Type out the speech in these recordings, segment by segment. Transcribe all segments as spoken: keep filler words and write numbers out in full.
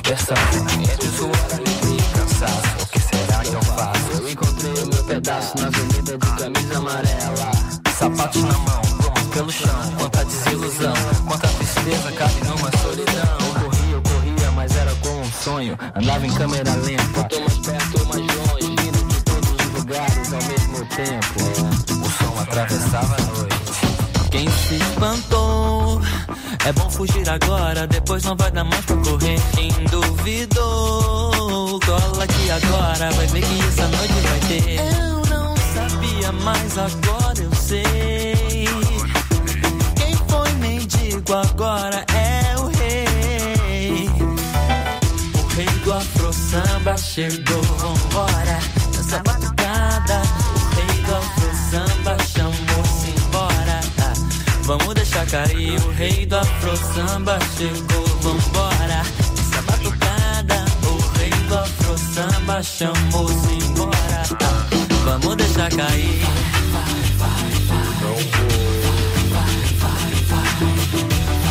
diversão. Entre suor, alegria e cansaço, o que será que eu faço? Eu encontrei o meu pedaço na avenida de camisa amarela. Sapatos na mão, gomas pelo chão. Quanta desilusão, quanta tristeza cabe numa solidão. Eu corria, eu corria, mas era como um sonho. Andava em câmera lenta, tô mais perto ou mais longe, vindo de todos os lugares ao mesmo tempo. O som atravessava a noite. Quem se espantou, é bom fugir agora, depois não vai dar mais pra correr. Quem duvidou, cola aqui agora, vai ver que essa noite vai ter. Eu não sabia, mas agora eu sei. Quem foi mendigo agora é o rei. O rei do afro samba chegou, vambora, nessa batucada. O rei do afro samba chamou-se embora. Vamos deixar cair, o rei do afro samba chegou, vambora, essa batucada. O rei do afro samba chamou-se embora. Vamos deixar cair. Vai, vai, vai, vai, vai, vai, vai.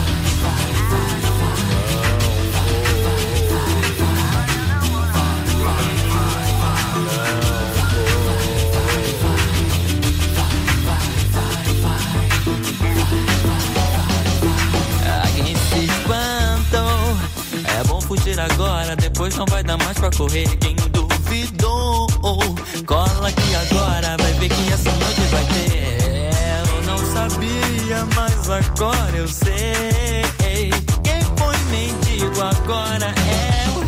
Fugir agora, depois não vai dar mais pra correr. Quem duvidou, cola aqui agora, vai ver que essa noite vai ter. Eu não sabia, mas agora eu sei. Quem foi mendigo agora é o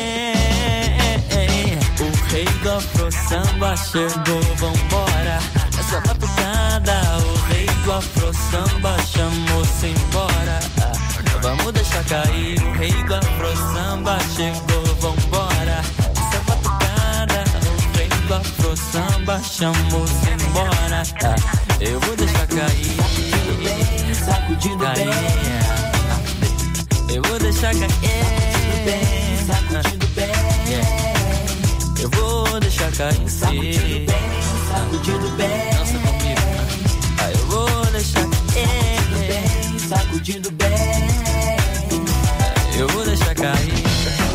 rei. O rei do afro samba chegou, vambora, essa batucada. O rei do afro samba chamou-se embora. Vamos deixar cair, o rei do afro samba chegou, vambora, essa batucada. O rei do afro samba chamou-se embora. Eu vou deixar cair, sacudindo bem, sacudindo cair. Bem. Eu vou deixar cair, sacudindo bem, sacudindo bem. Eu vou deixar cair, sacudindo bem, sacudindo bem. Dança comigo, ah, eu vou deixar cair, bem, sacudindo bem. Eu vou deixar cair.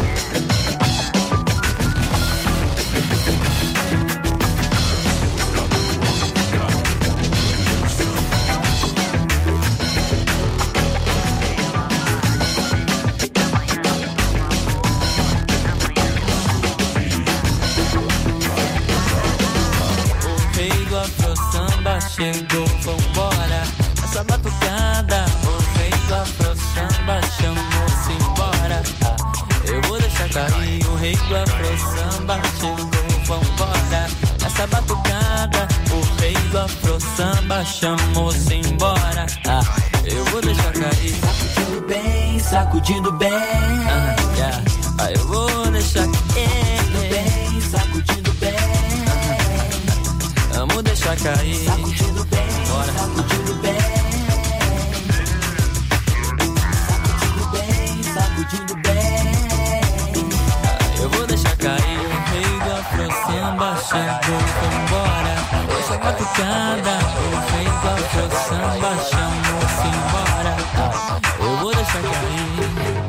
O rei do afro samba chegou, vambora, essa batucada. O rei do afro samba chamou-se embora. Eu vou deixar cair, o rei do afro samba chegou, vambora, essa batucada. O rei do afro samba chamou-se embora. Eu vou deixar cair, sacudindo bem, sacudindo bem. Ah, yeah. ah, eu vou deixar cair, bem, sacudindo bem. Ah, vamos deixar cair, sacudindo bem, bora, sacudindo bem. Sacudindo bem, eu vou deixar cair. O rei do afro samba chegou, vambora, essa batucada. O rei do afro samba chamou-se embora. Eu vou deixar cair.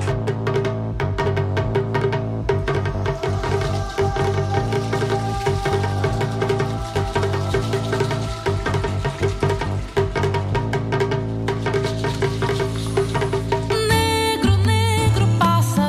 Passa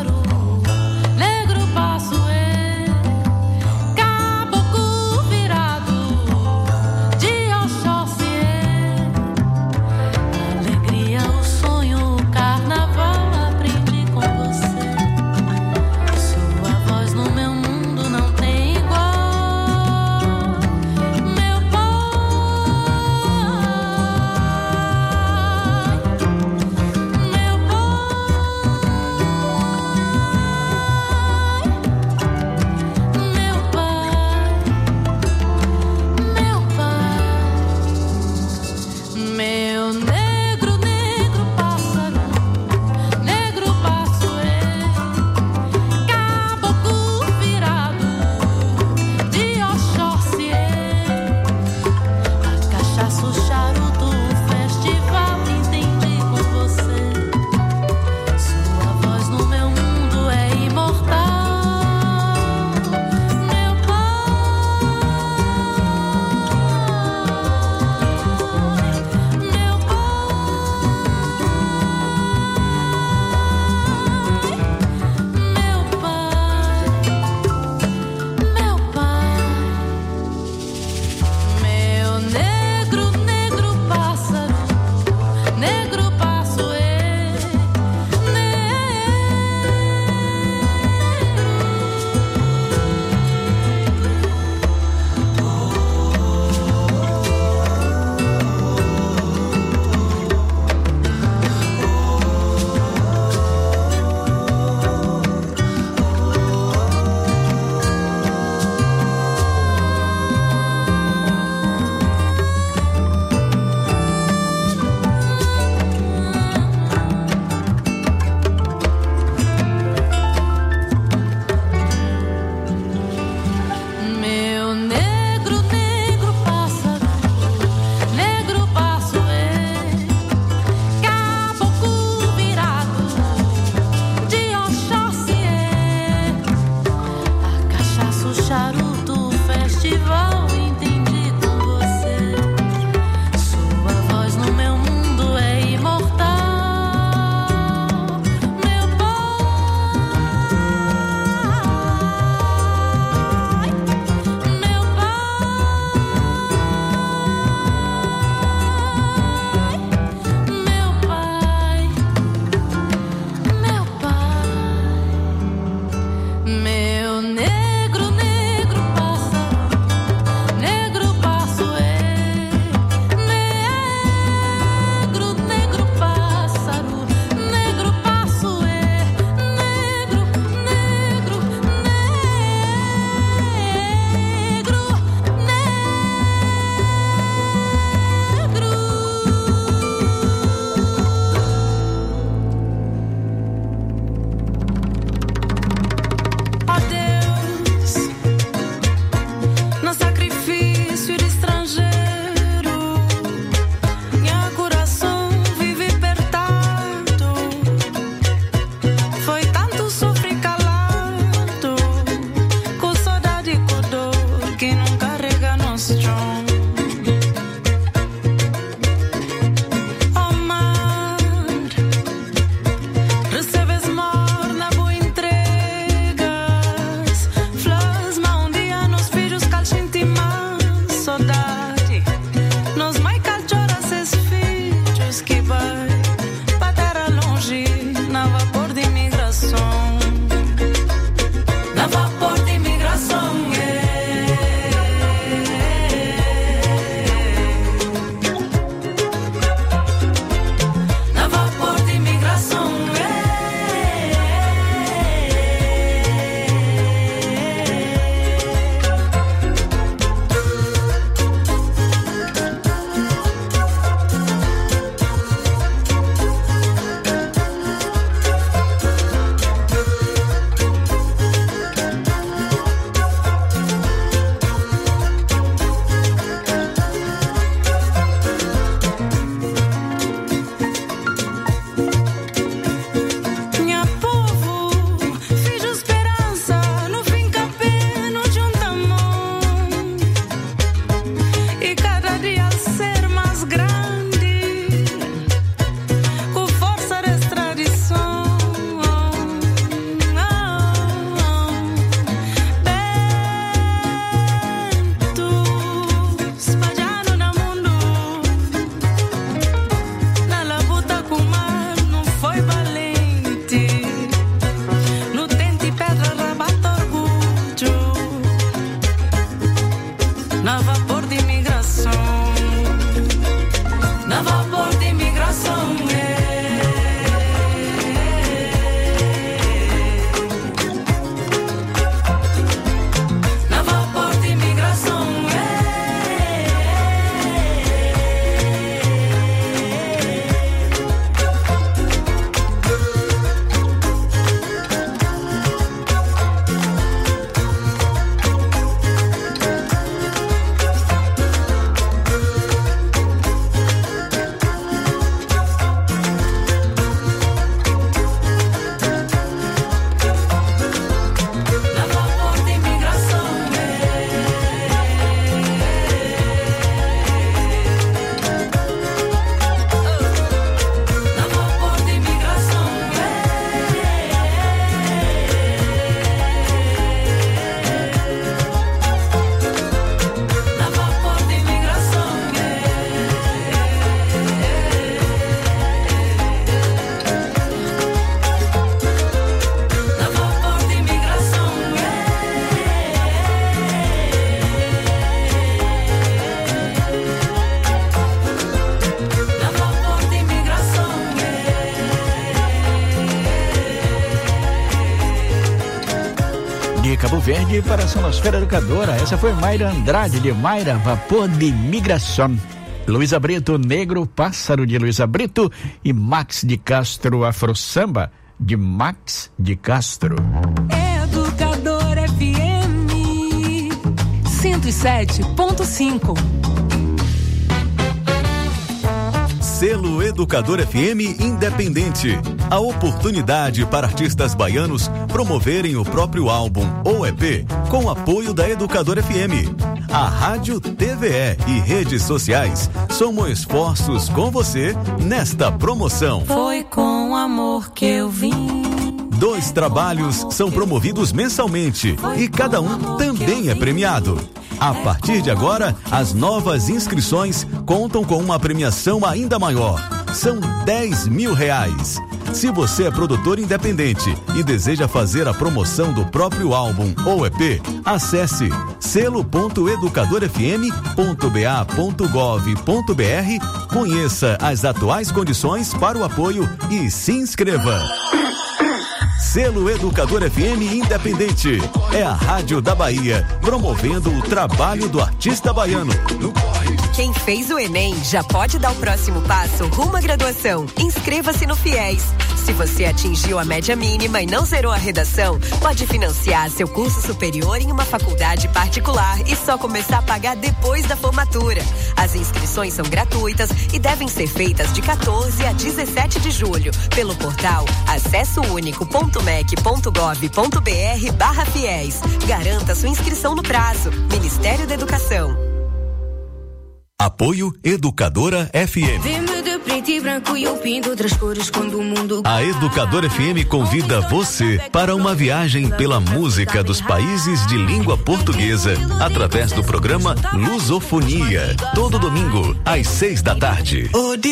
Cabo Verde para a Sonosfera Educadora. Essa foi Mayra Andrade, de Mayra, Vapor de Migração. Luísa Brito, Negro Pássaro, de Luísa Brito. E Max de Castro, Afro Samba, de Max de Castro. Educador F M cento e sete ponto cinco. Selo Educador F M Independente. A oportunidade para artistas baianos promoverem o próprio álbum ou E P com apoio da Educador F M. A rádio, T V E e redes sociais somam esforços com você nesta promoção. Foi com amor que eu vim. Dois trabalhos são promovidos mensalmente e cada um também é premiado. A partir de agora, as novas inscrições contam com uma premiação ainda maior. São dez mil reais. Se você é produtor independente e deseja fazer a promoção do próprio álbum ou E P, acesse selo ponto educador f m ponto b a ponto gov ponto b r, conheça as atuais condições para o apoio e se inscreva. Selo Educador F M Independente. É a rádio da Bahia, promovendo o trabalho do artista baiano. Quem fez o Enem já pode dar o próximo passo rumo à graduação. Inscreva-se no FIES. Se você atingiu a média mínima e não zerou a redação, pode financiar seu curso superior em uma faculdade particular e só começar a pagar depois da formatura. As inscrições são gratuitas e devem ser feitas de quatorze a dezessete de julho pelo portal acesso único ponto mec ponto gov ponto br barra FIES. Garanta sua inscrição no prazo. Ministério da Educação. Apoio Educadora F M. A Educadora F M convida você para uma viagem pela música dos países de língua portuguesa através do programa Lusofonia, todo domingo às seis da tarde.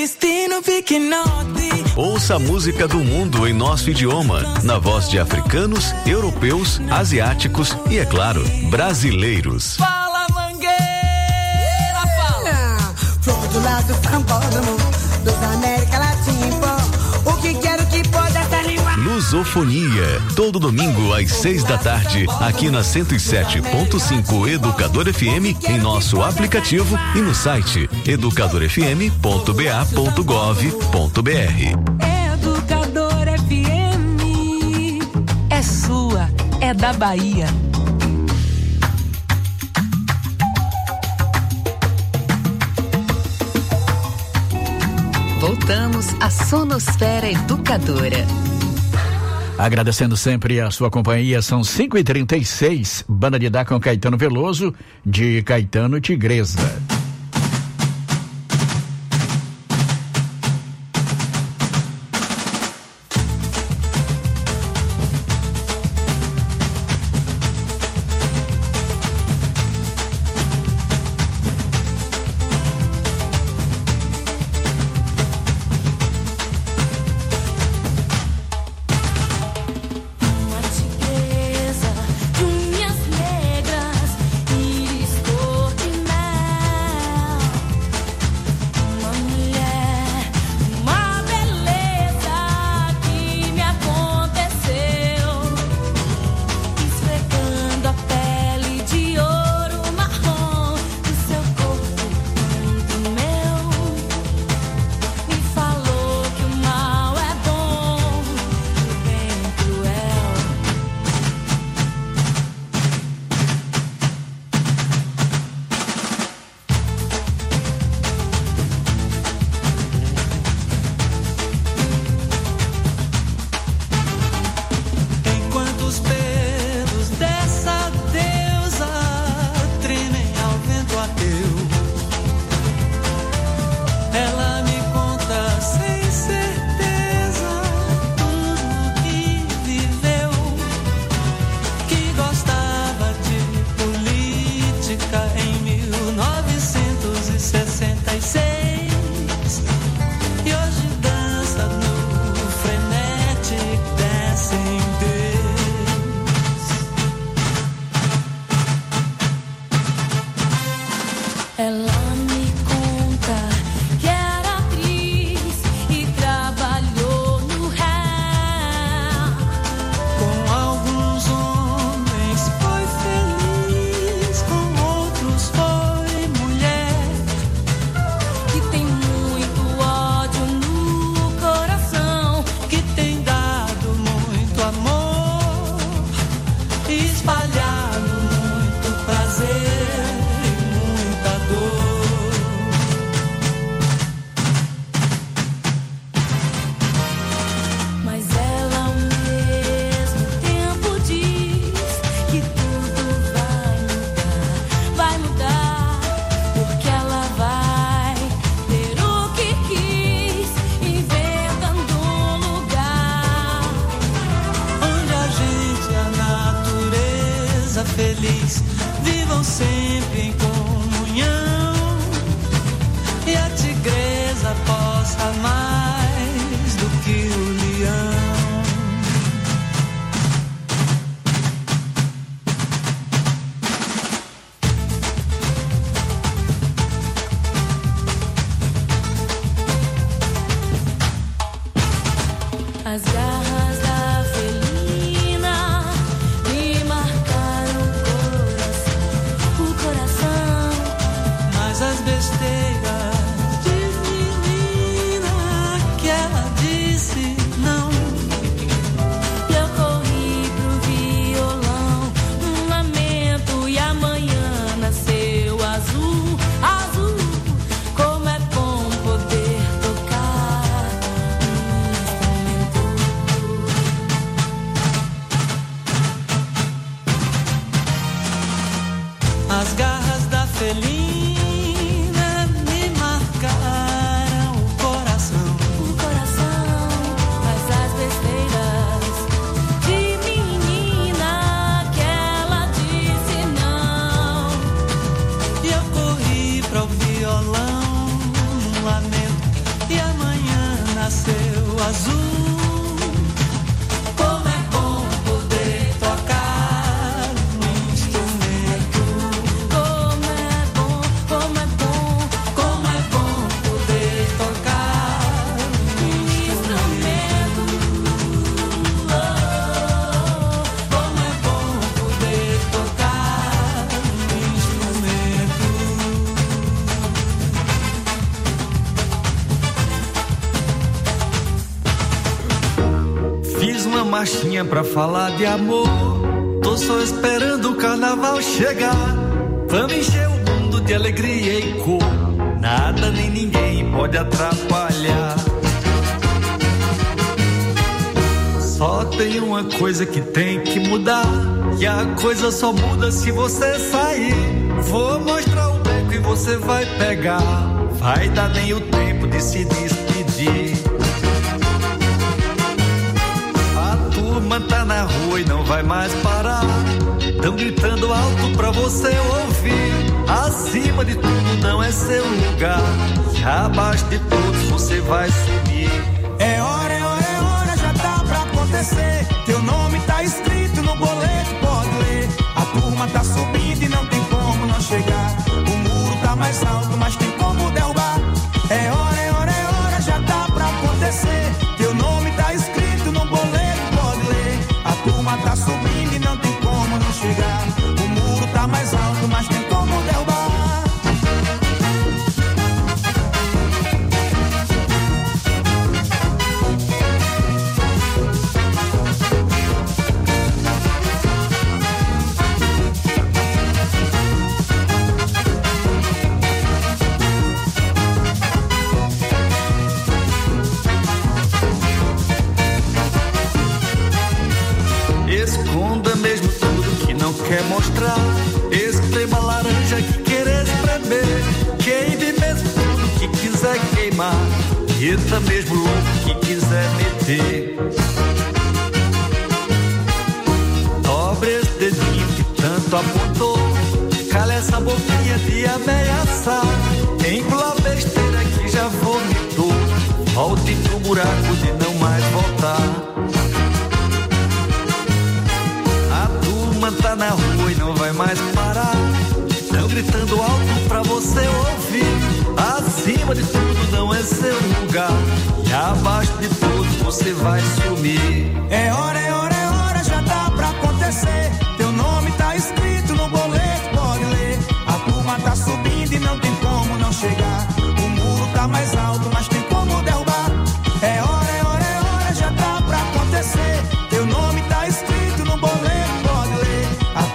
Ouça a música do mundo em nosso idioma, na voz de africanos, europeus, asiáticos e, é claro, brasileiros. Fala, Mangueira, fala! Do lado frampódromo dos América Latina, o que quero que pode essa língua. Lusofonia, todo domingo às seis da tarde, aqui na cento e sete ponto cinco Educador F M, em nosso aplicativo e no site educador f m ponto b a ponto gov ponto b r. Educador F M é sua, é da Bahia. Voltamos à Sonosfera Educadora. Agradecendo sempre a sua companhia, são cinco e trinta e seis, Banda de Dá com Caetano Veloso, de Caetano Tigresa. Unhas negras, íris cor de mel. espalhado muito prazer e muita dor. Mas ela ao mesmo tempo diz que tudo vai mudar, vai mudar, porque ela vai ter o que quis, inventando um lugar Onde a gente e a natureza feliz vivam sempre em comunhão, e a tigresa possa mais do que o leão. As garras da felina me marcaram o coração, o coração. Mas as besteiras de menina que ela disse não. E eu corri pro violão, um lamento, e amanhã nasceu azul, azul. Como é bom poder tocar um instrumento. As garras da felina me marcaram o coração. O coração, mas as besteiras de menina que ela disse não. E eu corri para o violão, um lamento, e amanhã nasceu azul. Como é bom poder tocar um instrumento. Como é bom, como é bom, Como é bom poder tocar um instrumento. Como é bom poder tocar um instrumento. Fiz uma marchinha pra falar de amor. Tô só esperando o carnaval chegar. Vamos encher o mundo de alegria e cor. Nada nem ninguém pode atrapalhar. Só tem uma coisa que tem que mudar, e a coisa só muda se você sair. Vou mostrar o beco e você vai pegar. Vai dar nem o tempo de se despedir. A turma tá na rua e não vai mais parar. Tão gritando alto pra você ouvir. Acima de tudo não é seu lugar, e abaixo de todos você vai subir. É hora, é hora, é hora, já tá pra acontecer. Teu nome tá escrito no boleto, pode ler. A turma tá subindo e não tem como não chegar. O muro tá mais alto, mas tem como derrubar. É hora, é hora, é hora, já tá pra acontecer. Teu nome tá escrito no boleto, pode ler. A turma tá subindo e não tem como não chegar. O muro tá mais alto, mas tem como derrubar. Esconda mesmo tudo que não quer mostrar. Esprema a laranja que querer espremer. Queime mesmo tudo que quiser queimar. Eita mesmo louco que quiser meter. Dobre esse dedinho que tanto apontou. Cala essa boquinha de ameaçar. Engula a besteira que já vomitou. Volte pro buraco de não mais voltar. Tá na rua e não vai mais parar. Tão gritando alto pra você ouvir. Acima de tudo não é seu lugar, e abaixo de tudo você vai sumir. É hora, é hora, é hora, já tá pra acontecer. Teu nome tá escrito no boleto, pode ler. A turma tá subindo e não tem como não chegar. O muro tá mais alto, mas tem como derrubar. É hora, é hora, é hora, já tá pra acontecer. Teu nome tá escrito no boleto, pode ler. A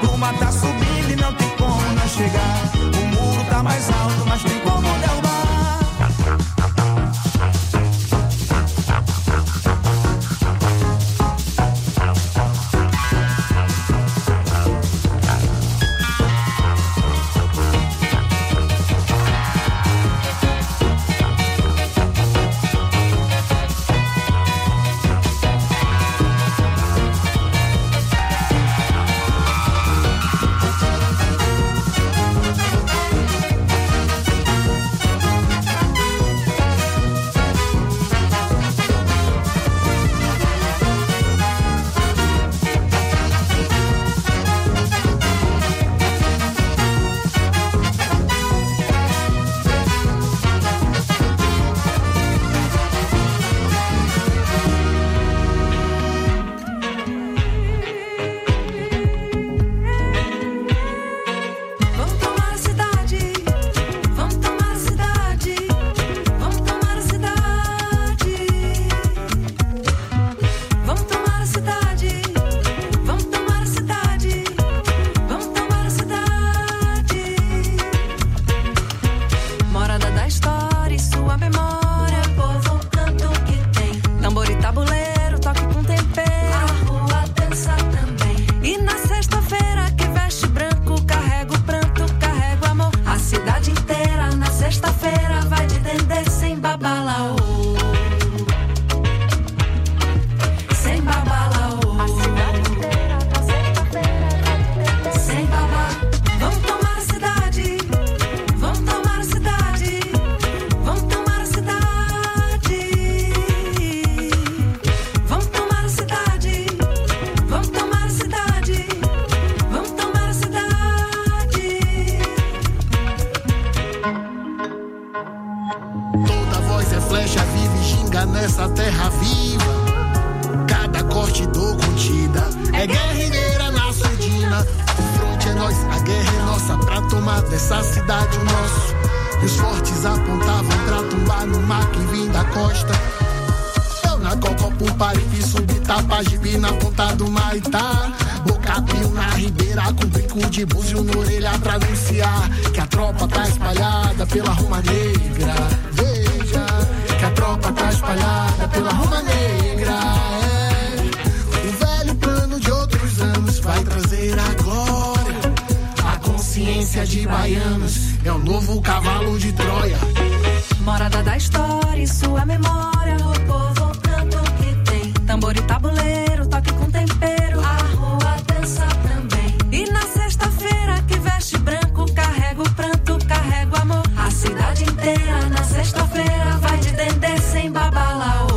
alma dessa cidade, o nosso. E os fortes apontavam pra tumbar no mar que vim da costa. Eu na Cocopu, Paripe, subi Tapajibi na ponta do Maitá. Bocapio na ribeira com bico de búzio na orelha pra anunciar que a tropa tá espalhada pela Roma Negra. Veja que a tropa tá espalhada pela Roma Negra. É. O velho plano de outros anos vai trazer a glória. A consciência de baianos é o novo cavalo de Troia. Morada da história e sua memória. O povo tanto que tem. Tambor e tabuleiro, toque com tempero. A rua dança também. E na sexta-feira que veste branco, carrega o pranto, carrega o amor. A cidade inteira na sexta-feira vai de dendê sem babalaô.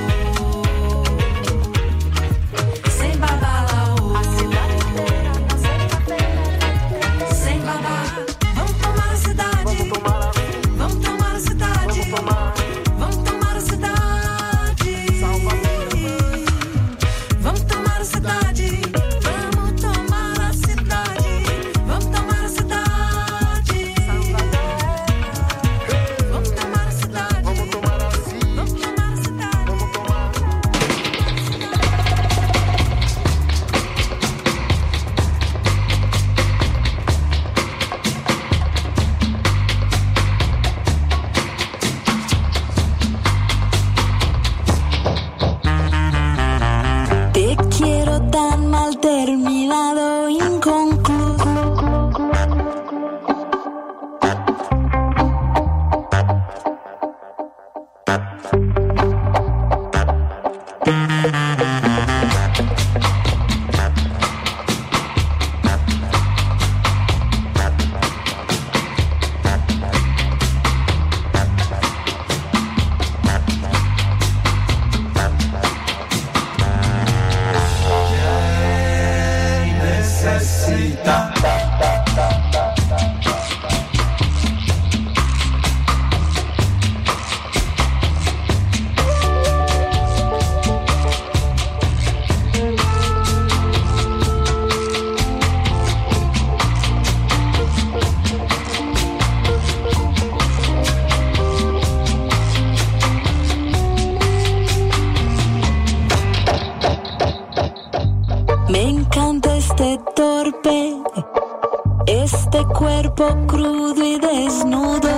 Sem babalaô. A cidade inteira na sexta-feira sem babá. Vamos tomar a cidade. Vamos tomar a cidade. Vamos tomar a cidade. Vamos tomar a cidade. Vamos tomar a cidade. Vamos tomar a cidade. Vamos tomar a cidade. Vamos tomar a cidade. Vamos tomar a cidade. Vamos tomar. Te quiero tan mal terminado, inconcluso. Necessita. Me encanta este torpe, este cuerpo crudo y desnudo.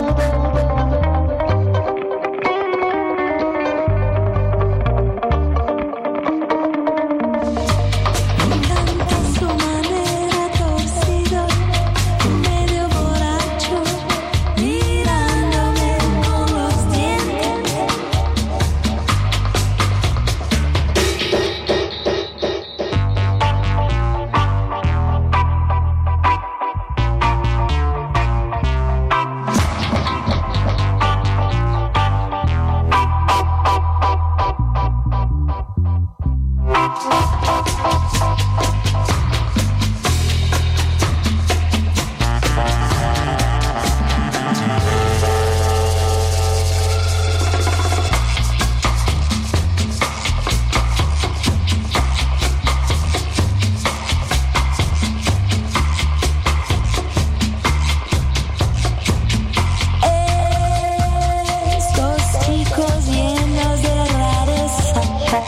Me encanta su manera torcido, medio borracho, mirándome con los dientes. Estos chicos llenos de rareza.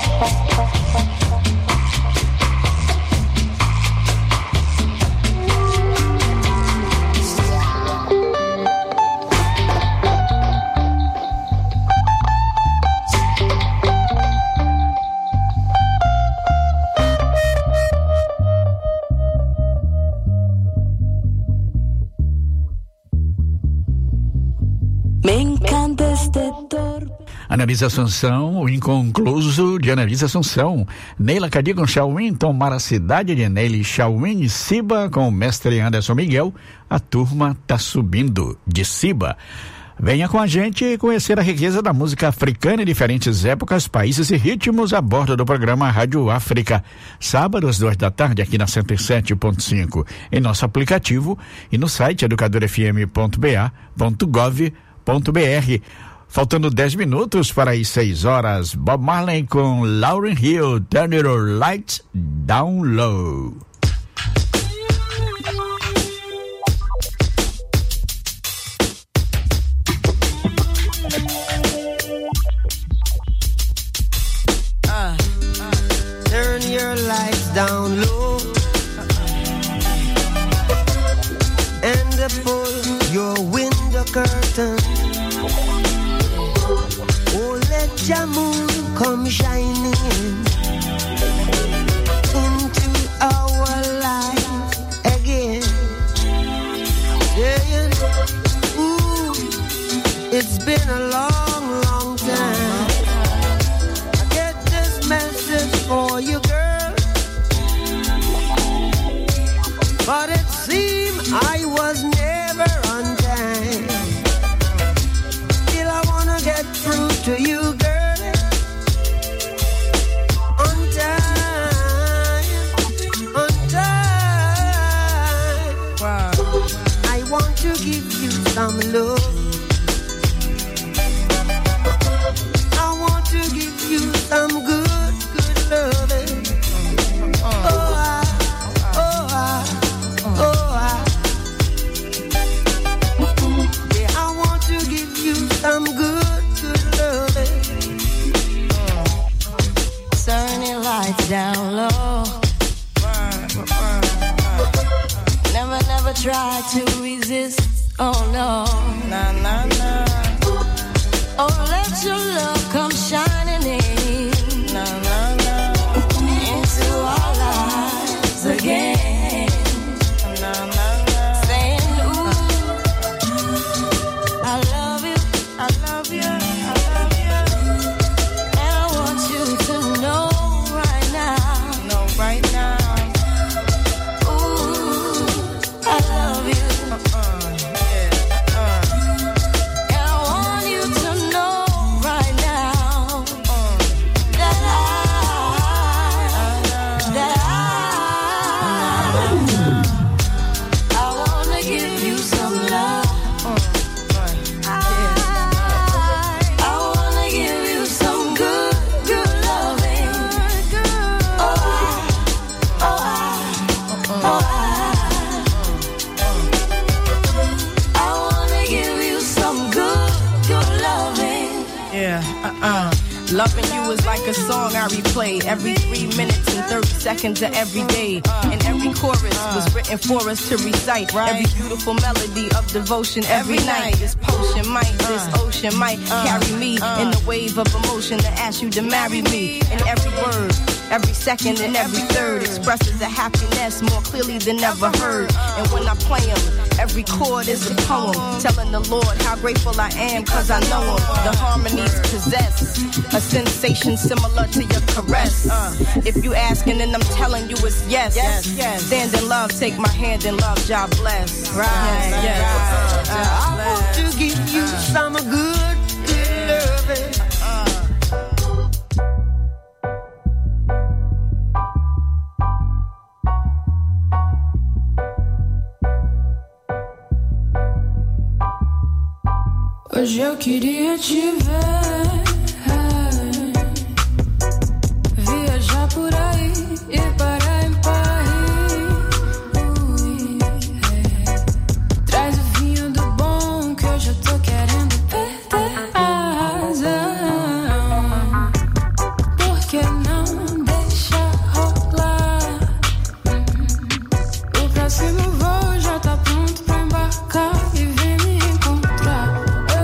Me encanta este torpe. Analisa Assunção, o inconcluso de Analisa Assunção. Neila Cadi com Chauim, Tomar a Cidade de Neile Chauim e Ciba com o mestre Anderson Miguel. A turma tá subindo de Ciba. Venha com a gente conhecer a riqueza da música africana em diferentes épocas, países e ritmos a bordo do programa Rádio África. Sábado às duas da tarde aqui na cento e sete ponto cinco em nosso aplicativo e no site educador f m ponto b a ponto gov ponto b r. Faltando dez minutos para as seis horas, Bob Marley com Lauryn Hill, Turn Your Lights Down Low. down low and pull your window curtain. Oh, let your moon come shining into our life again. Saying, ooh, it's been a long, long time. I get this message for you, girl, but it seemed I was never on time. Still I wanna get through to you, girl, on time, on time. Wow. I want to give you some love. I want to give you some good, good loving. Oh, I, oh, I, oh, I. Yeah, I want to give you some good, good loving. Turn your lights down low. Never, never try to resist. Oh no, nah, nah, nah. Oh, let your love come shining in, nah, nah, nah, into our lives again. Nah, nah, nah. Saying, ooh, I love you, I love you, I love you, and I want you to know right now, know right now. Ooh, I love you. Uh, loving you is like a song I replay every three minutes and thirty seconds of every day. And every chorus was written for us to recite. Every beautiful melody of devotion every night. This potion might, this ocean might carry me in the wave of emotion to ask you to marry me. And every word, every second and every third expresses a happiness more clearly than ever heard. And when I play them, every chord is a poem telling the Lord how grateful I am cause I know him. The harmonies possess a sensation similar to your caress. uh, If you asking and I'm telling you it's yes, yes, yes. Stand in love, take my hand in love, God bless. Right, yes, yes. Right. Uh, I want to give you some good, good loving. Hoje eu queria te ver, viajar por aí e parar em Paris. Ui, é. Traz o vinho do bom que hoje eu tô querendo perder a razão. Por que não deixa rolar? O próximo voo já tá pronto pra embarcar e vem me encontrar.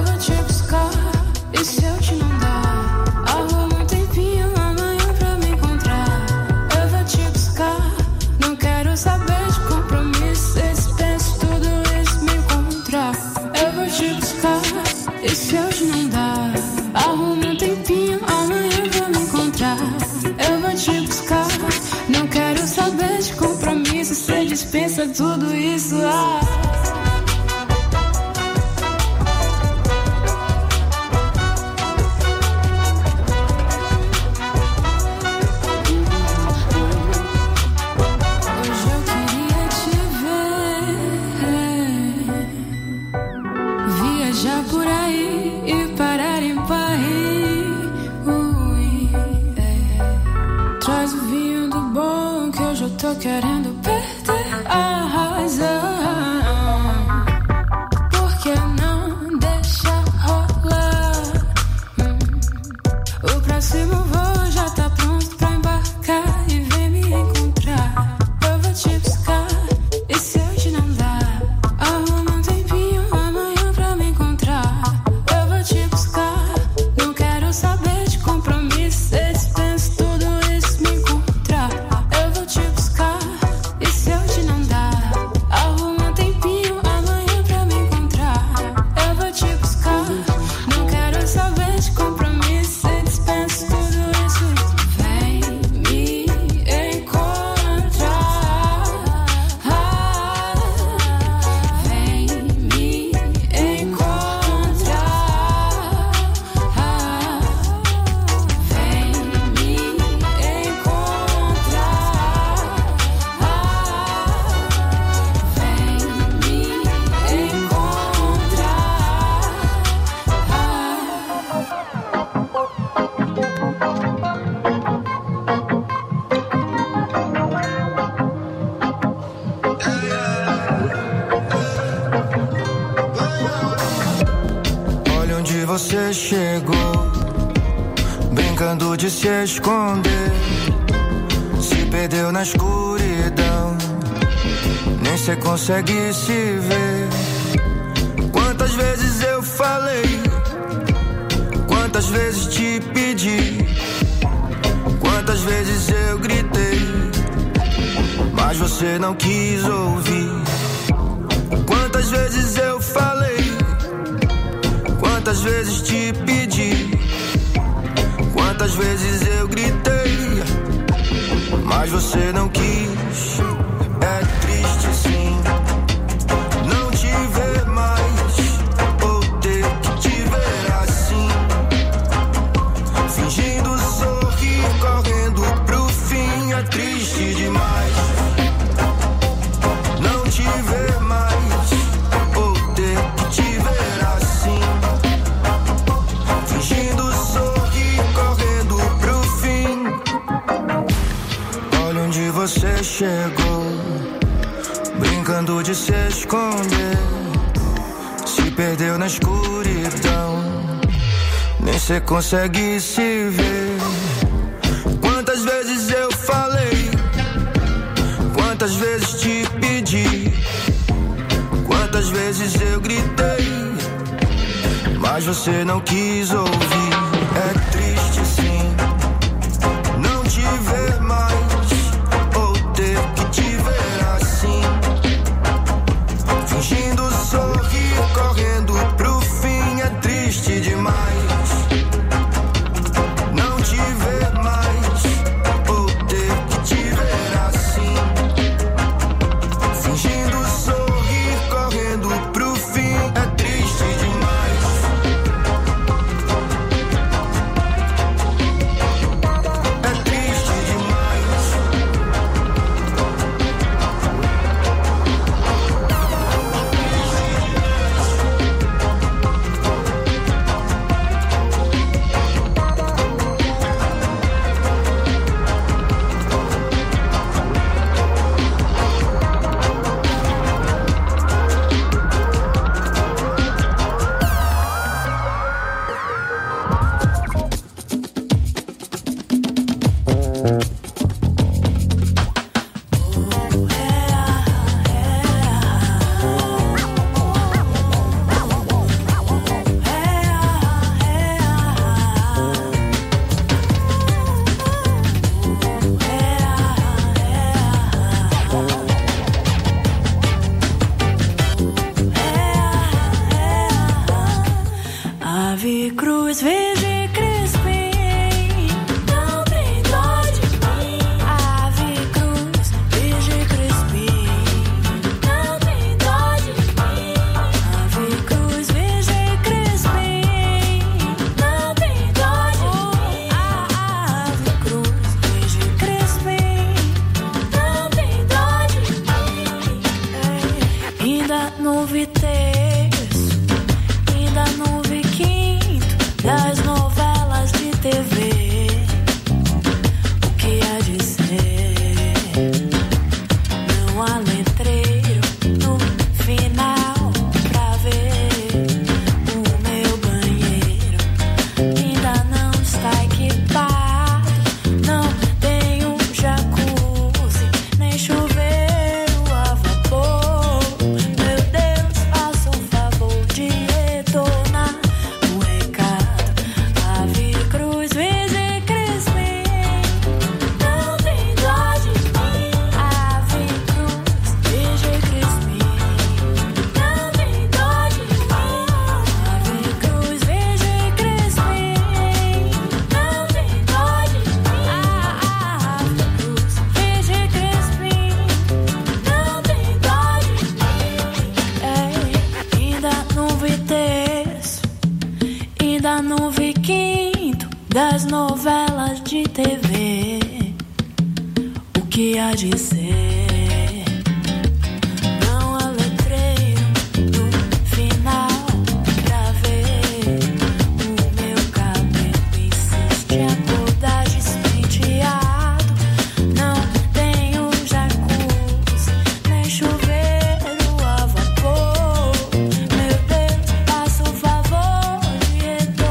E se eu te não dar, arruma um tempinho amanhã pra me encontrar. Eu vou te buscar, não quero saber de compromisso. Cê dispensa tudo isso, me encontrar. Eu vou te buscar, e se eu te não dar, arruma um tempinho amanhã pra me encontrar. Eu vou te buscar, não quero saber de compromisso. Cê dispensa tudo isso, ah. Tô querendo perder a razão. Por que não deixa rolar? Hum. O próximo voo já tá pronto pra embarcar e vem me encontrar. você chegou, brincando de se esconder, se perdeu na escuridão, nem cê consegue se ver. Quantas vezes eu falei, quantas vezes te pedi, quantas vezes eu gritei, mas você não quis ouvir. Quantas vezes eu falei, quantas vezes te pedi, quantas vezes eu gritei, mas você não quis. É triste sim, não te ver mais, ou ter que te ver assim, fingindo sorrir, correndo pro fim. É triste demais, não te ver mais, ou ter que te ver assim, fingindo sorrir, correndo pro fim. Olha onde você chegou, brincando de se esconder, se perdeu na escuridão, nem cê consegue se ver. Quantas vezes eu falei, quantas vezes te pedi, quantas vezes eu gritei, mas você não quis ouvir. É triste sim, não te ver mais, ou ter que te ver assim, fingindo sorrir, correndo pro fim. É triste demais, não te ver mais, ou ter que te ver assim, fingindo sorrir, correndo pro fim. É triste demais, é triste demais. Ave Cruz, Virgem Crispim, não tem dó de mim. Ave Cruz, Virgem Crispim, não tem dó de mim. Ave Cruz, Virgem Crispim, não tem dó de mim. Ave Cruz, Virgem Crispim, não tem dó de mim. Ainda não vi terço, ainda não vi quinto das novelas de T V. O que há de ser? Não há letreiro no final pra ver. O meu banheiro ainda não está equipado, não tenho jacuzzi nem chuveiro a vapor. Meu Deus, faça um favor de retornar o recado. Ave Cruz, Virgem Crispim, não tem dó de mim. Ave Cruz, Virgem Crispim, não tem dó de mim. Ave Cruz, Virgem Crispim, não tem dó de mim. Ave Cruz, Virgem Crispim, não tem dó de mim. Ei, ainda não vi terço, ainda não vi quinto das novelas de T V. O que há de ser? Não há letreiro no final pra ver. O meu cabelo insiste em acordar despenteado. Não tenho jacuzzi nem chuveiro a vapor. Meu Deus, faça o favor de retornar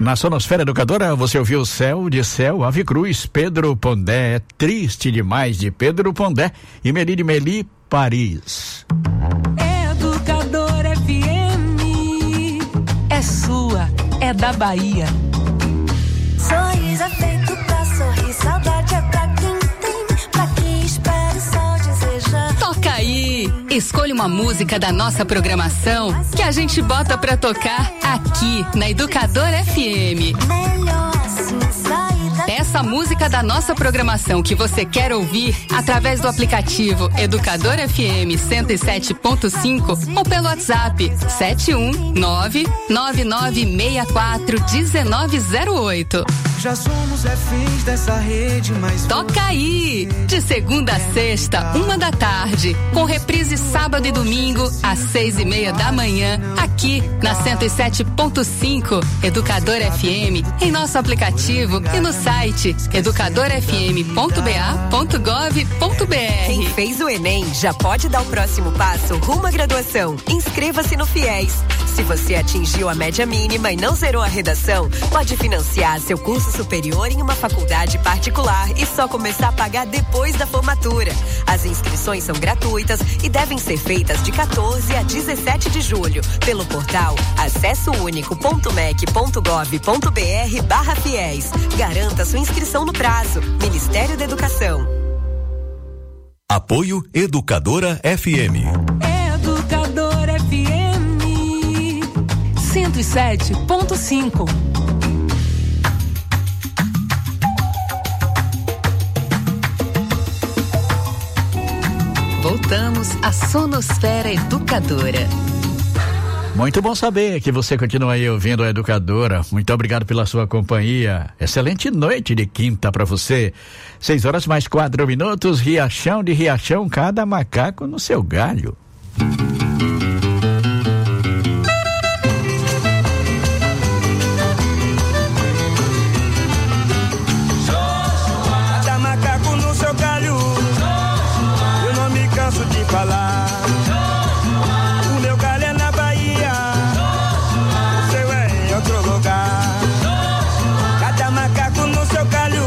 Na Sonosfera Educadora, você ouviu Céu de Céu, Ave Cruz, Pedro Pondé, é Triste Demais, de Pedro Pondé e Meli de Meli, Paris. Educadora F M é sua, é da Bahia. Sorriso é feito pra sorrir, saudade é pra quem tem, pra quem espera o sol desejar. Toca aí! Escolha uma música da nossa programação que a gente bota pra tocar aqui na Educadora F M. Melhor assim sair da... Peça a música da nossa programação que você quer ouvir através do aplicativo Educadora F M cento e sete ponto cinco ou pelo WhatsApp sete um nove nove nove seis quatro um nove zero oito. Já somos reféns dessa rede, mas toca aí! De segunda a sexta, uma da tarde, com reprise sábado e domingo às seis e meia da manhã, aqui na cento e sete ponto cinco Educadora F M, em nosso aplicativo e no site educadora f m ponto b a ponto gov ponto b r. Quem fez o Enem já pode dar o próximo passo rumo à graduação. Inscreva-se no FIES. Se você atingiu a média mínima e não zerou a redação, pode financiar seu curso superior em uma faculdade particular e só começar a pagar depois da formatura. As inscrições são gratuitas e devem ser feitas de quatorze a dezessete de julho pelo portal acesso único ponto mec ponto gov ponto br barra fiéis. Garanta sua inscrição no prazo. Ministério da Educação. Apoio Educadora F M. Educadora F M cento e sete ponto cinco. Voltamos à Sonosfera Educadora. Muito bom saber que você continua aí ouvindo a Educadora. Muito obrigado pela sua companhia. Excelente noite de quinta para você. Seis horas mais quatro minutos. Riachão de Riachão, cada macaco no seu galho. cada macaco no seu galho. Eu não me canso de falar. O meu galho é na Bahia, o seu é em outro lugar. Cada macaco no seu galho.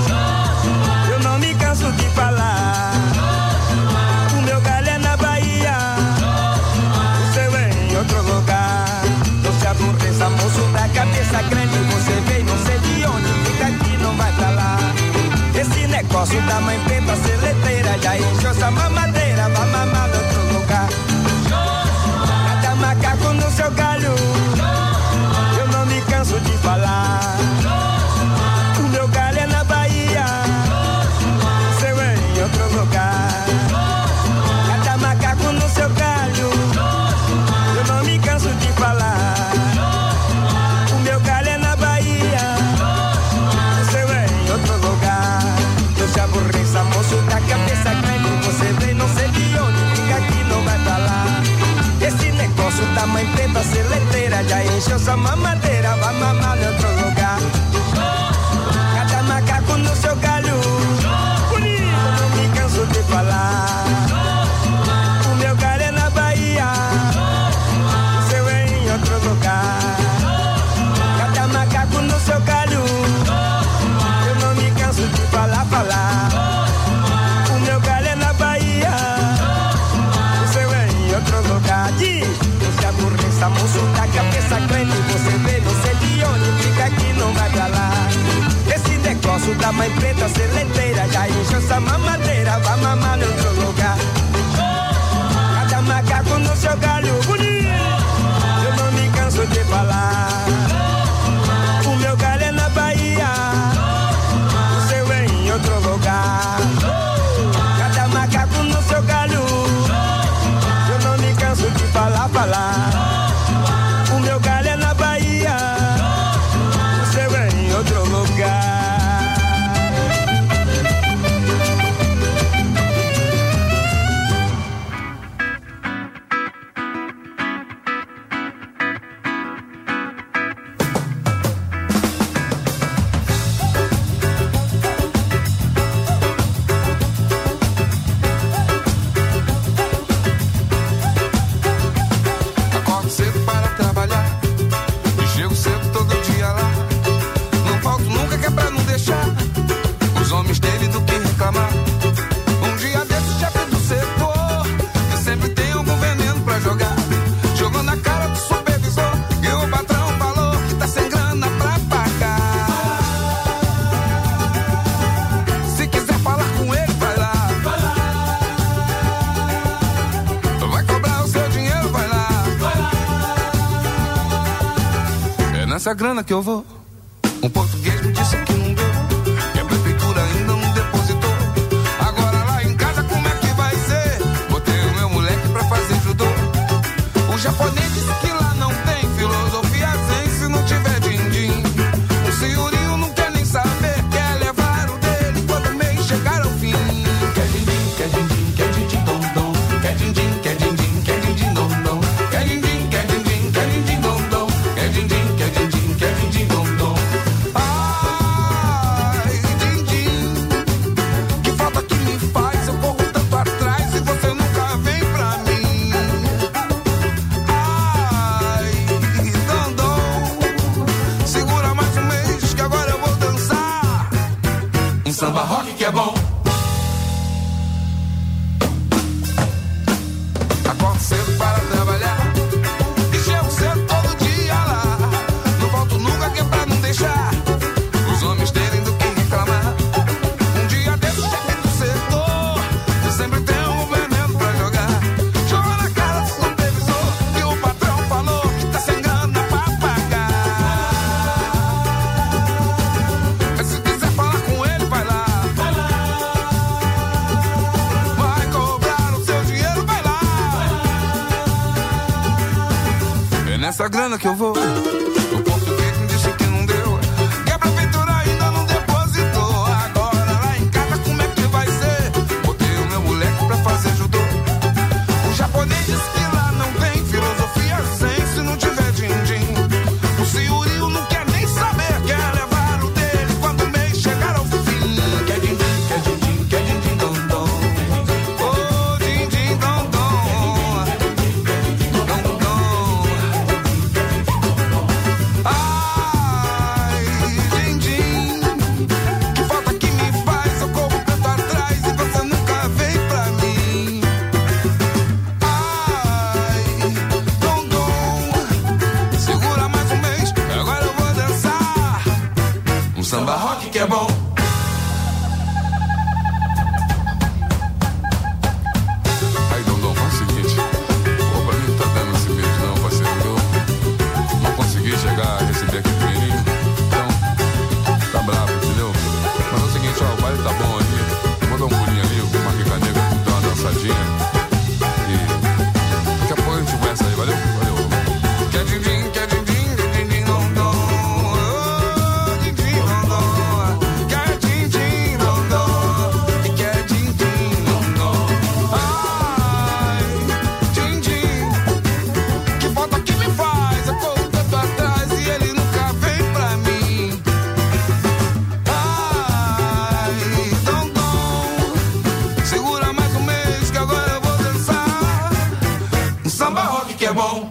Eu não me canso de falar. O meu galho é na Bahia, o seu é em outro lugar. Não se aborreça, moço da cabeça grande. Você veio, não sei de onde, fica aqui, não vai pra lá. Esse negócio da mãe preta seleteira já encheu essa mamadeira, vai mamar em outro lugar. Cada macaco no seu galho, eu não me canso de falar. O meu galho é na Bahia, o seu é em outro lugar. Cada macaco no seu galho, eu não me canso de falar. O meu galho é na Bahia, o seu é em outro lugar. Não se aborreça, moço da cabeça grande. Você vem, não sei de onde, fica aqui, não vai pra lá. Esse negócio da mãe preta seleteira já encheu sua mamadeira, vai mamar em outro lugar. Cada macaco no seu galho, bonito, eu não me canso de falar. O meu galho é na Bahia, o seu é em outro lugar. Cada macaco no seu galho, eu não me canso de falar, falar. O meu galho é na Bahia, o seu é em outro lugar. Diz, não se aborreça, moço da cabeça grande. Você vê, não sei de onde, fica aqui, não vai pra lá. Esse negócio da mãe preta seleteira já encheu essa mamadeira, vai mamar em outro lugar. Cada macaco no seu galho, bonito, eu não me canso de falar. O meu galho é na Bahia, o seu é em outro lugar. Cada macaco no seu galho, eu não me canso de falar, falar. O meu galho é na Bahia, o seu é em outro lugar. nessa grana que eu vou. Um português me disse que não deu, que a prefeitura ainda não depositou. Agora lá em casa como é que vai ser? Botei o meu moleque pra fazer judô. O japonês disse que lá não tem filosofia zen se não tiver din-din. O senhorio não quer nem saber, quer levar o dele quando o mês chegar ao fim. Quer din-din, quer din-din, quer din-din, dom, dom. Quer din-din, quer din-din, quer din-din, dom, dom. Quer din-din, quer din-din, quer din-din, dom, dom. Quer din-din, quer din-din, quer din-din, dom, dom. Ai, din-din, que falta que me faz, eu corro tanto atrás e você nunca vem pra mim. Ai, dom, dom, segura mais um mês que agora eu vou dançar um samba rock que é bom. Acordo cedo para trabalhar e chego cedo todo dia lá. Não volto nunca que é pra não deixar os homens terem do que reclamar. Um dia desse cheguei do setor e sempre tem um veneno pra jogar. Joga na cara do supervisor que o patrão falou que tá sem grana pra pagar. Mas se quiser falar com ele, vai lá. Vai cobrar o seu dinheiro, vai lá. É nessa grana que eu vou. O português me disse que não deu, que a prefeitura ainda não depositou. Agora lá em casa como é que vai ser? Botei o meu moleque pra fazer judô. O japonês disse que lá não tem filosofia zen se não tiver din-din. O senhorio não quer nem saber, quer levar o dele quando o mês chegar ao fim. Quer din-din, quer din-din, quer din-din, dom, dom. Oh, din-din, dom, dom. Dom, dom. Ai, din-din, que falta que me faz, eu corro tanto atrás e você nunca vem pra mim. Ai, dom, dom, segura mais um mês, agora eu vou dançar um samba rock que é bom. Aí, dom, dom, faz o seguinte, pô, pra mim não tá dando esse mês não, parceiro, eu não consegui chegar a receber aquele dinheirinho, então tá bravo, entendeu? Mas é o seguinte, ó, o baile tá bom ali, vou dar um pulinho ali, com uma rica negra, dar uma dançadinha e daqui a pouco a gente conversa aí, valeu? Valeu. Quer din-din, quer din-din, din-din, dom, dom. Oh, din-din, dom, dom. Quer din-din, dom, dom. E quer din-din, dom, dom. Ai, din-din, que falta que me faz, eu corro tanto atrás e ele nunca vem pra mim. Ai, dom, dom, segura mais um mês que agora eu vou dançar um samba rock que é bom.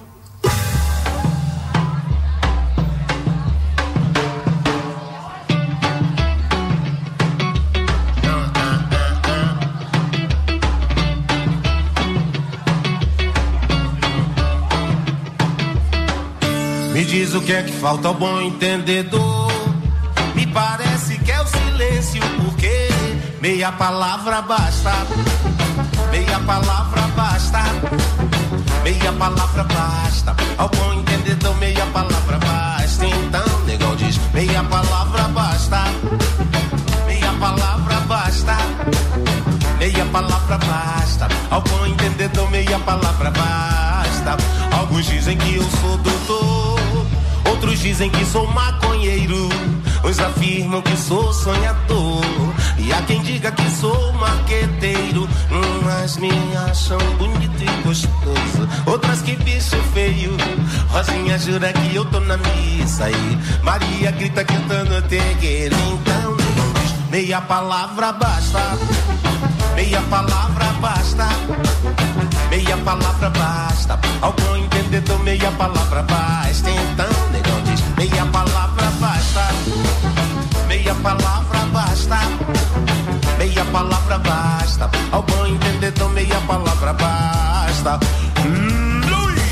Me diz o que é que falta ao bom entendedor. Me parece que é o silêncio, porque meia palavra basta. Meia palavra basta. Meia palavra basta. Ao bom entendedor, meia palavra basta. Então, negão diz, meia palavra basta. Meia palavra basta. Meia palavra basta. Ao bom entendedor, meia palavra basta. Alguns dizem que eu sou doutor, outros dizem que sou maconheiro, uns afirmam que sou sonhador, e há quem diga que sou marqueteiro. Umas me acham bonito e gostoso, outras que bicho feio. Rosinha jura que eu tô na missa e Maria grita que eu tô no terreiro. Então não diz, meia palavra basta. Meia palavra basta. Meia palavra basta. Ao bom entendedor, meia palavra basta. Então, negão diz, meia palavra basta. Meia palavra basta. Meia palavra basta. Ao bom entendedor, meia palavra basta. Hum, Luiz!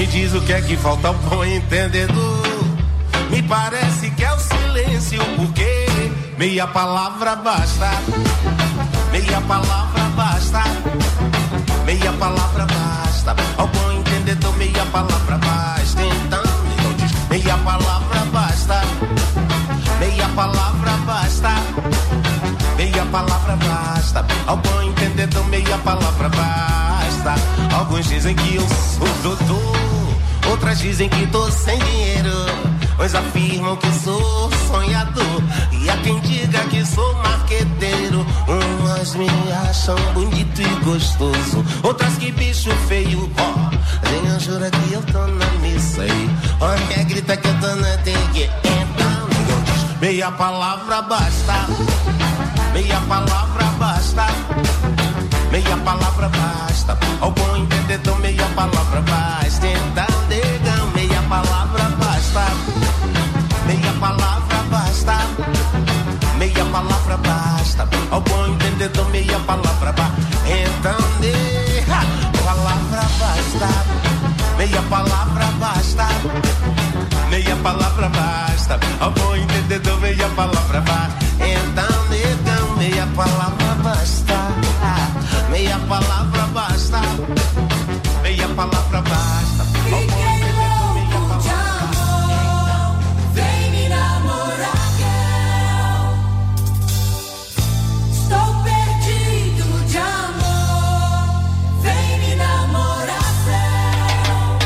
diz o que é que falta ao bom entendedor. Me parece que é o silêncio, porque meia palavra basta. Meia palavra basta. Meia palavra basta. Ao bom entendedor, meia palavra basta. Então, não diz meia palavra basta. Meia palavra basta. Meia palavra basta. Ao bom entendedor, meia palavra basta. Alguns dizem que eu sou doutor, outras dizem que tô sem dinheiro, pois afirmam que sou sonhador, e há quem diga que sou marqueteiro. Umas me acham bonito e gostoso, outras que bicho feio, ó. Oh, nem jura que eu tô na missa aí, olha, grita que eu tô na dengue. Então, ninguém diz meia palavra basta. Meia palavra basta. Meia palavra basta. Ao bom entendedor, meia palavra basta. Então, negão, meia palavra basta. Meia palavra basta. Meia palavra basta. Ao bom entendedor, meia palavra basta. Então, nega, palavra basta. Meia palavra basta. Meia palavra basta. Ao bom entendedor, meia palavra basta. Então, negão, meia palavra basta. Meia palavra basta. Meia palavra basta. Ao bom entendedor, meia palavra. Vem me namorar, girl. Estou perdido de amor. Vem me namorar, girl.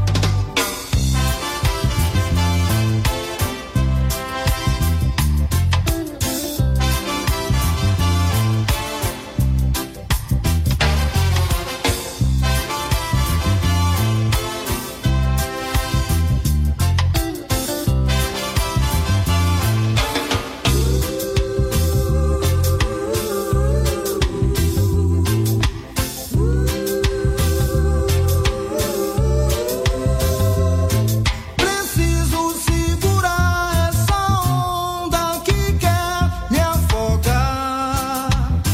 Preciso segurar essa onda que quer me afogar.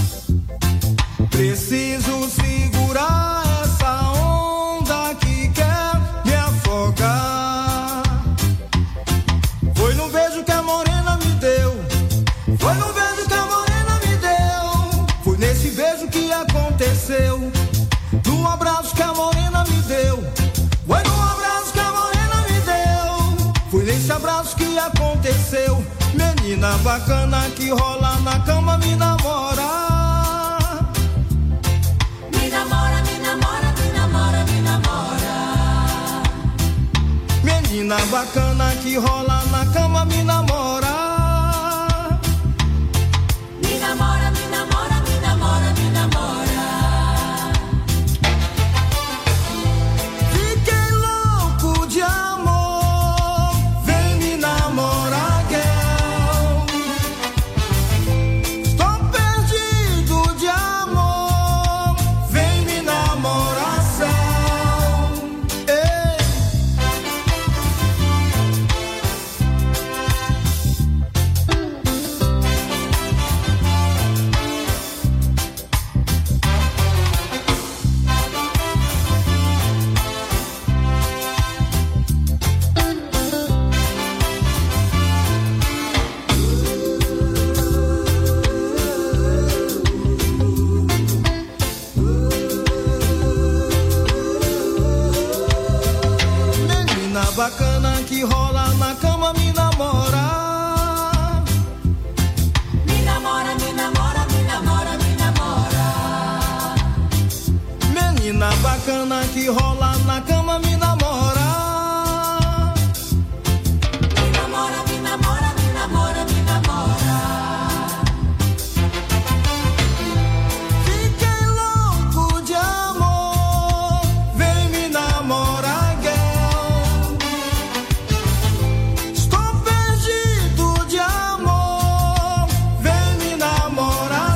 Preciso segurar essa onda que quer me afogar. Foi no beijo que a morena me deu. Foi no beijo que a morena me deu. Foi nesse beijo que aconteceu. No abraço que a morena me deu. Foi no abraço que a morena me deu. Foi nesse abraço que aconteceu. Menina bacana que rola na cama, me namora. Me namora, me namora, me namora, me namora. Menina bacana que rola na cama, me namora. Me namora, me namora, me namora, me namora. Fiquei louco de amor. Vem me namorar, girl. Estou perdido de amor. Vem me namorar, céu. Ei. Menina bacana que rola na cama, me namora. Me namora, me namora, me namora, me namora. Menina bacana que rola na cama, me namora. Me namora, me namora, me namora, me namora. Fiquei louco de amor. Vem me namorar, girl. Estou perdido de amor. Vem me namorar,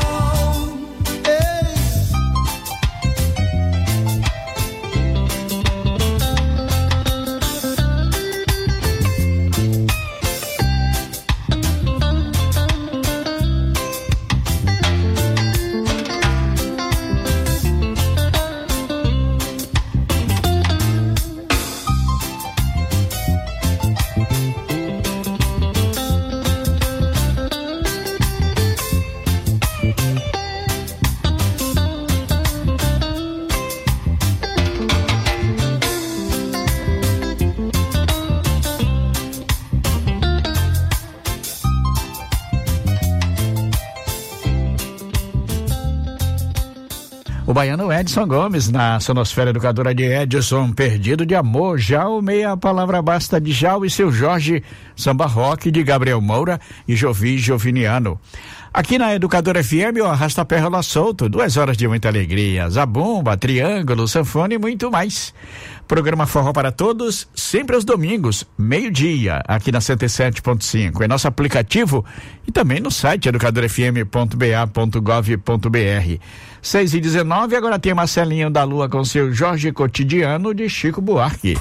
céu. Ei. baiano Edson Gomes na sonosfera educadora de Edson, Perdido de Amor, Jau, Meia Palavra Basta de Jau e seu Jorge, Samba Rock de Gabriel Moura e Jovi Joviniano. Aqui na Educadora F M, o Arrasta-Pé Rola Solto, duas horas de muita alegria, zabumba, triângulo, sanfone e muito mais. Programa Forró para Todos, sempre aos domingos, meio-dia, aqui na cento e sete ponto cinco, em nosso aplicativo e também no site educadora f m ponto b a ponto gov ponto b r. seis e dezenove, agora tem Marcelinho da Lua com seu Jorge Cotidiano de Chico Buarque.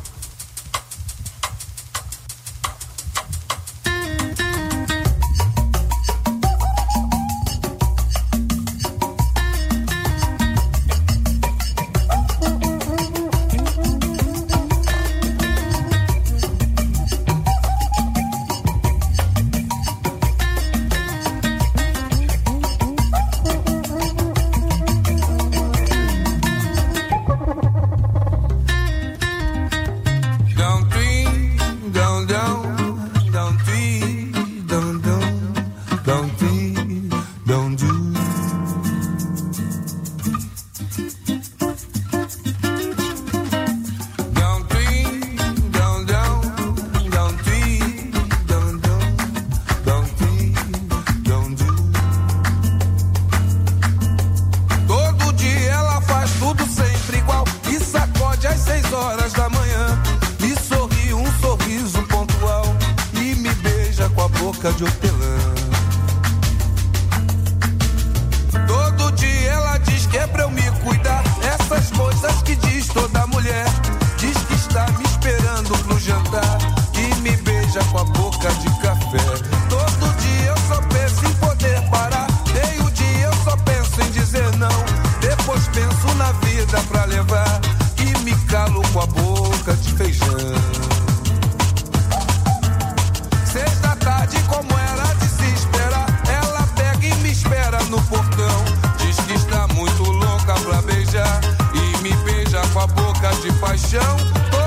De hortelã. Todo dia ela diz que é pra eu me cuidar. Essas coisas que diz toda mulher. Diz que está me esperando pro jantar e me beija com a boca de café. Todo dia eu só penso em poder parar. Meio dia eu só penso em dizer não. Depois penso na vida pra levar e me calo com a boca de feijão. Seis da tarde, como era de se esperar, ela pega e me espera no portão. Diz que está muito louca pra beijar e me beija com a boca de paixão.